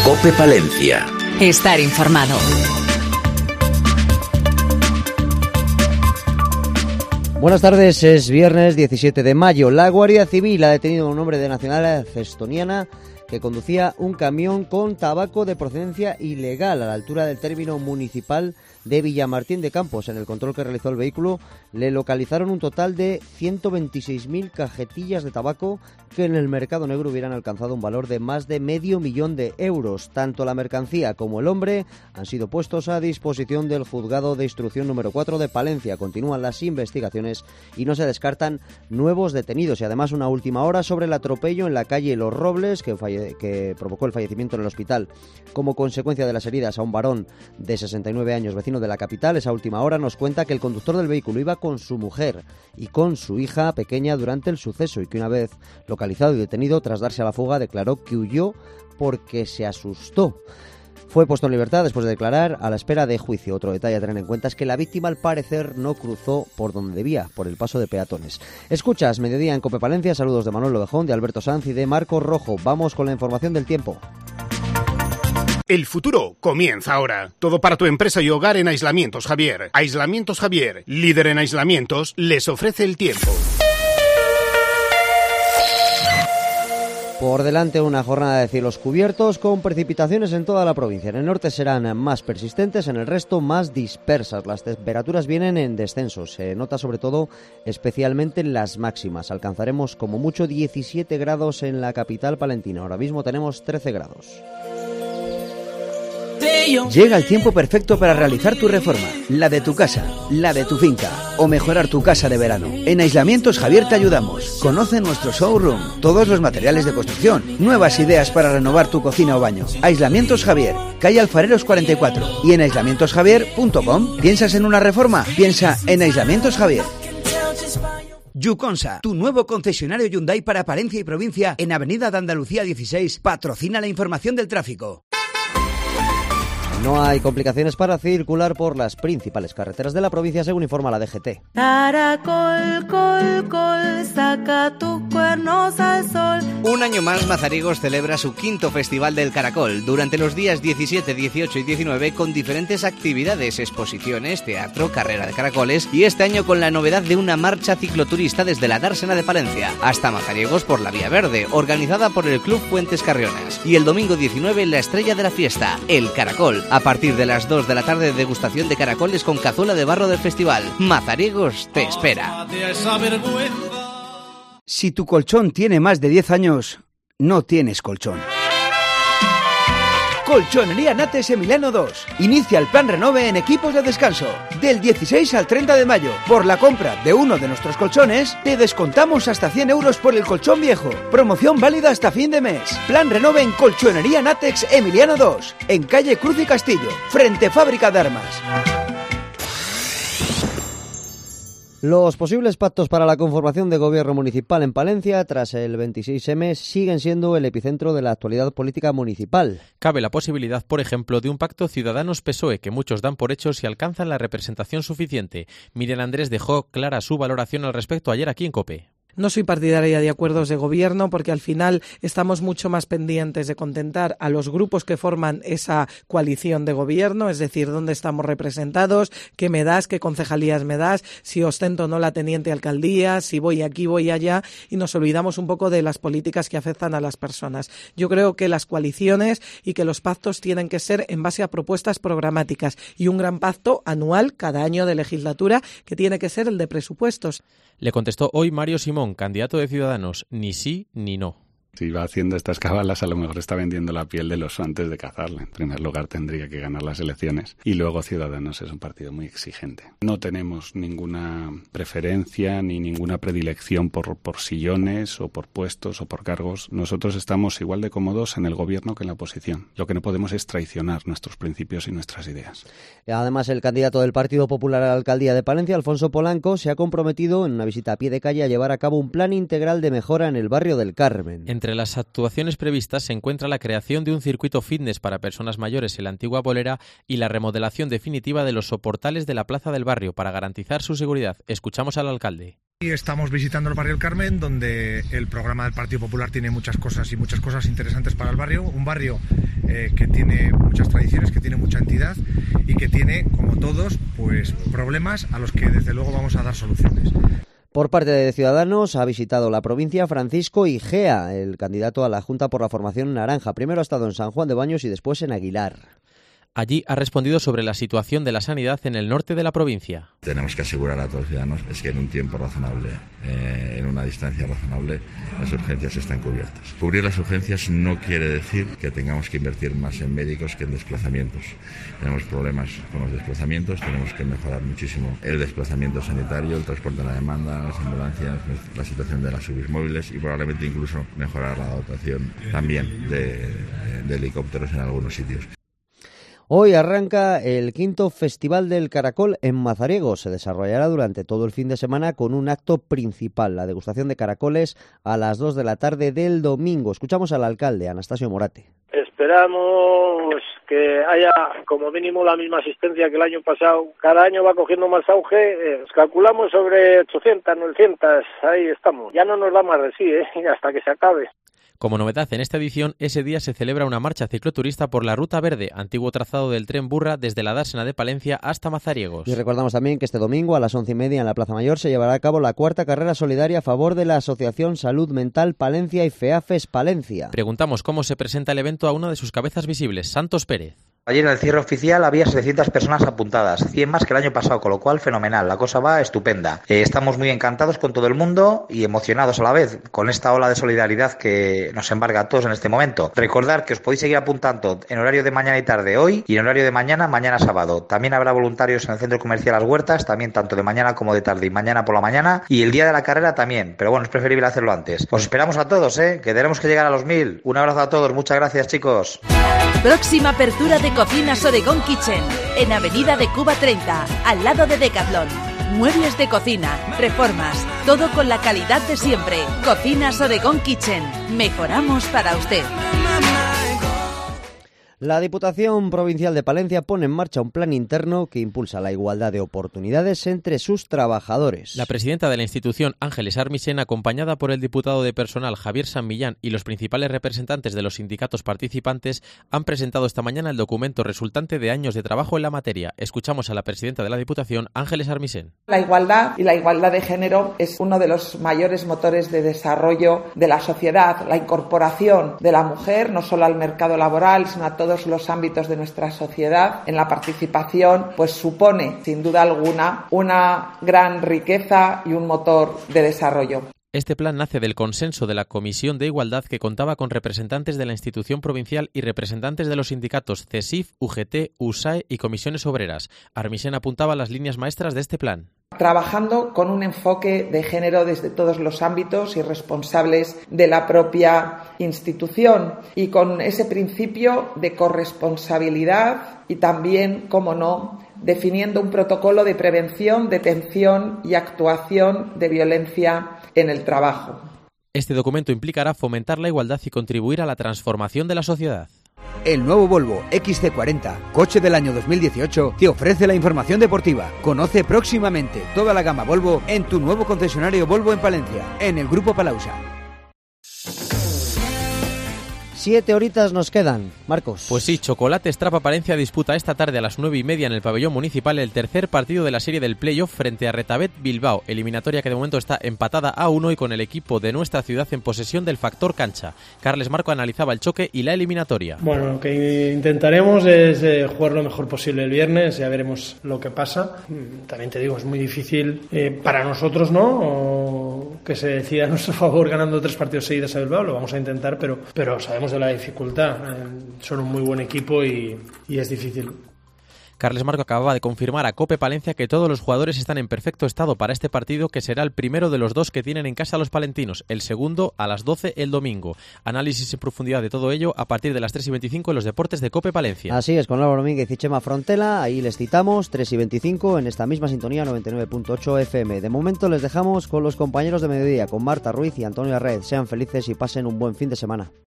COPE Palencia. Estar informado. Buenas tardes, es viernes 17 de mayo. La Guardia Civil ha detenido a un hombre de nacionalidad estoniana que conducía un camión con tabaco de procedencia ilegal a la altura del término municipal de Villamartín de Campos. En el control que realizó el vehículo le localizaron un total de 126.000 cajetillas de tabaco que en el mercado negro hubieran alcanzado un valor de más de $500.000 de euros. Tanto la mercancía como el hombre han sido puestos a disposición del Juzgado de Instrucción número 4 de Palencia. Continúan las investigaciones y no se descartan nuevos detenidos. Y además una última hora sobre el atropello en la calle Los Robles que provocó el fallecimiento en el hospital como consecuencia de las heridas a un varón de 69 años, vecino de la capital. Esa última hora nos cuenta que el conductor del vehículo iba con su mujer y con su hija pequeña durante el suceso y que una vez localizado y detenido tras darse a la fuga declaró que huyó porque se asustó. Fue puesto en libertad después de declarar a la espera de juicio. Otro detalle a tener en cuenta es que la víctima al parecer no cruzó por donde debía, por el paso de peatones. Escuchas Mediodía en COPE Palencia, saludos de Manuel Lodejón, de Alberto Sanz y de Marcos Rojo. Vamos con la información del tiempo. El futuro comienza ahora. Todo para tu empresa y hogar en Aislamientos Javier. Aislamientos Javier, líder en aislamientos, les ofrece el tiempo. Por delante una jornada de cielos cubiertos con precipitaciones en toda la provincia. En el norte serán más persistentes, en el resto más dispersas. Las temperaturas vienen en descenso. Se nota sobre todo especialmente en las máximas. Alcanzaremos como mucho 17 grados en la capital palentina. Ahora mismo tenemos 13 grados. Llega el tiempo perfecto para realizar tu reforma, la de tu casa, la de tu finca o mejorar tu casa de verano. En Aislamientos Javier te ayudamos. Conoce nuestro showroom, todos los materiales de construcción, nuevas ideas para renovar tu cocina o baño. Aislamientos Javier, calle Alfareros 44 y en aislamientosjavier.com. ¿Piensas en una reforma? Piensa en Aislamientos Javier. Yuconsa, tu nuevo concesionario Hyundai para Palencia y provincia en Avenida de Andalucía 16, patrocina la información del tráfico. No hay complicaciones para circular por las principales carreteras de la provincia, según informa la DGT. Caracol, col, col, saca tus cuernos al sol. Un año más, Mazariegos celebra su quinto Festival del Caracol, durante los días 17, 18 y 19, con diferentes actividades, exposiciones, teatro, carrera de caracoles y este año con la novedad de una marcha cicloturista desde la Dársena de Palencia hasta Mazariegos por la Vía Verde, organizada por el Club Fuentes Carrionas. Y el domingo 19, la estrella de la fiesta, el Caracol. A partir de las 2 de la tarde, degustación de caracoles con cazuela de barro del festival. Mazariegos te espera. Si tu colchón tiene más de 10 años, no tienes colchón. Colchonería Nates Emiliano 2. Inicia el plan Renove en equipos de descanso. Del 16 al 30 de mayo. Por la compra de uno de nuestros colchones, te descontamos hasta 100 euros por el colchón viejo. Promoción válida hasta fin de mes. Plan Renove en Colchonería Natex Emiliano 2. En calle Cruz y Castillo, frente Fábrica de Armas. Los posibles pactos para la conformación de gobierno municipal en Palencia tras el 26M siguen siendo el epicentro de la actualidad política municipal. Cabe la posibilidad, por ejemplo, de un pacto Ciudadanos-PSOE que muchos dan por hecho si alcanzan la representación suficiente. Miriam Andrés dejó clara su valoración al respecto ayer aquí en COPE. No soy partidaria de acuerdos de gobierno porque al final estamos mucho más pendientes de contentar a los grupos que forman esa coalición de gobierno, es decir, dónde estamos representados, qué me das, qué concejalías me das, si ostento o no la teniente alcaldía, si voy aquí, voy allá, y nos olvidamos un poco de las políticas que afectan a las personas. Yo creo que las coaliciones y que los pactos tienen que ser en base a propuestas programáticas y un gran pacto anual cada año de legislatura que tiene que ser el de presupuestos. Le contestó hoy Mario Simón, candidato de Ciudadanos, ni sí ni no. Si va haciendo estas cábalas, a lo mejor está vendiendo la piel del oso antes de cazarla. En primer lugar, tendría que ganar las elecciones. Y luego Ciudadanos es un partido muy exigente. No tenemos ninguna preferencia ni ninguna predilección por sillones o por puestos o por cargos. Nosotros estamos igual de cómodos en el gobierno que en la oposición. Lo que no podemos es traicionar nuestros principios y nuestras ideas. Además, el candidato del Partido Popular a la alcaldía de Palencia, Alfonso Polanco, se ha comprometido en una visita a pie de calle a llevar a cabo un plan integral de mejora en el barrio del Carmen. Entre las actuaciones previstas se encuentra la creación de un circuito fitness para personas mayores en la antigua bolera y la remodelación definitiva de los soportales de la plaza del barrio para garantizar su seguridad. Escuchamos al alcalde. Y estamos visitando el barrio El Carmen, donde el programa del Partido Popular tiene muchas cosas interesantes para el barrio. Un barrio que tiene muchas tradiciones, que tiene mucha entidad y que tiene, como todos, pues problemas a los que desde luego vamos a dar soluciones. Por parte de Ciudadanos ha visitado la provincia Francisco Igea, el candidato a la Junta por la formación naranja. Primero ha estado en San Juan de Baños y después en Aguilar. Allí ha respondido sobre la situación de la sanidad en el norte de la provincia. Tenemos que asegurar a todos los ciudadanos que en un tiempo razonable, en una distancia razonable, las urgencias están cubiertas. Cubrir las urgencias no quiere decir que tengamos que invertir más en médicos que en desplazamientos. Tenemos problemas con los desplazamientos, tenemos que mejorar muchísimo el desplazamiento sanitario, el transporte de la demanda, las ambulancias, la situación de las UBIs móviles y probablemente incluso mejorar la dotación también de helicópteros en algunos sitios. Hoy arranca el 5º Festival del Caracol en Mazariegos. Se desarrollará durante todo el fin de semana con un acto principal, la degustación de caracoles a las 2 de la tarde del domingo. Escuchamos al alcalde, Anastasio Morate. Esperamos que haya como mínimo la misma asistencia que el año pasado. Cada año va cogiendo más auge. Calculamos sobre 800, 900. Ahí estamos. Ya no nos da más de sí, hasta que se acabe. Como novedad en esta edición, ese día se celebra una marcha cicloturista por la Ruta Verde, antiguo trazado del tren Burra desde la dársena de Palencia hasta Mazariegos. Y recordamos también que este domingo a las 11:30 en la Plaza Mayor se llevará a cabo la 4ª carrera solidaria a favor de la Asociación Salud Mental Palencia y FEAFES Palencia. Preguntamos cómo se presenta el evento a una de sus cabezas visibles, Santos Pérez. Ayer en el cierre oficial había 700 personas apuntadas, 100 más que el año pasado, con lo cual fenomenal, la cosa va estupenda. Estamos muy encantados con todo el mundo y emocionados a la vez con esta ola de solidaridad que nos embarga a todos en este momento. Recordar que os podéis seguir apuntando en horario de mañana y tarde hoy y en horario de mañana sábado. También habrá voluntarios en el Centro Comercial Las Huertas, también tanto de mañana como de tarde y mañana por la mañana, y el día de la carrera también, pero bueno, es preferible hacerlo antes. Os esperamos a todos, que tenemos que llegar a los 1000. Un abrazo a todos, muchas gracias, chicos. Próxima apertura de Cocinas Oregón Kitchen, en Avenida de Cuba 30, al lado de Decathlon. Muebles de cocina, reformas, todo con la calidad de siempre. Cocinas Oregón Kitchen, mejoramos para usted. La Diputación Provincial de Palencia pone en marcha un plan interno que impulsa la igualdad de oportunidades entre sus trabajadores. La presidenta de la institución, Ángeles Armisen, acompañada por el diputado de Personal, Javier San Millán, y los principales representantes de los sindicatos participantes, han presentado esta mañana el documento resultante de años de trabajo en la materia. Escuchamos a la presidenta de la Diputación, Ángeles Armisen. La igualdad y la igualdad de género es uno de los mayores motores de desarrollo de la sociedad. La incorporación de la mujer, no solo al mercado laboral, sino a todos los ámbitos de nuestra sociedad, en la participación, pues supone, sin duda alguna, una gran riqueza y un motor de desarrollo. Este plan nace del consenso de la Comisión de Igualdad, que contaba con representantes de la institución provincial y representantes de los sindicatos CESIF, UGT, USAE y comisiones obreras. Armisen apuntaba las líneas maestras de este plan. Trabajando con un enfoque de género desde todos los ámbitos y responsables de la propia institución y con ese principio de corresponsabilidad y también, como no, definiendo un protocolo de prevención, detención y actuación de violencia en el trabajo. Este documento implicará fomentar la igualdad y contribuir a la transformación de la sociedad. El nuevo Volvo XC40, coche del año 2018, te ofrece la información deportiva. Conoce próximamente toda la gama Volvo en tu nuevo concesionario Volvo en Palencia, en el Grupo Palausa. 7 horitas nos quedan, Marcos. Pues sí, Chocolate Estrapa Palencia disputa esta tarde a las 9:30 en el pabellón municipal el tercer partido de la serie del playoff frente a Retabet Bilbao, eliminatoria que de momento está empatada a 1 y con el equipo de nuestra ciudad en posesión del factor cancha. Carles Marco analizaba el choque y la eliminatoria. Bueno, lo que intentaremos es jugar lo mejor posible el viernes, ya veremos lo que pasa. También te digo, es muy difícil para nosotros, ¿no? O que se decida a nuestro favor ganando 3 partidos seguidos a Bilbao, lo vamos a intentar, pero sabemos de la dificultad. Son un muy buen equipo y es difícil. Carles Marco acababa de confirmar a COPE Palencia que todos los jugadores están en perfecto estado para este partido, que será el primero de los 2 que tienen en casa los palentinos, el segundo a las 12 el domingo. Análisis en profundidad de todo ello a partir de las 3:25 en los deportes de COPE Palencia. Así es, con Álvaro Domínguez y Chema Frontela, ahí les citamos, 3:25 en esta misma sintonía 99.8 FM. De momento les dejamos con los compañeros de mediodía, con Marta Ruiz y Antonio Arred. Sean felices y pasen un buen fin de semana.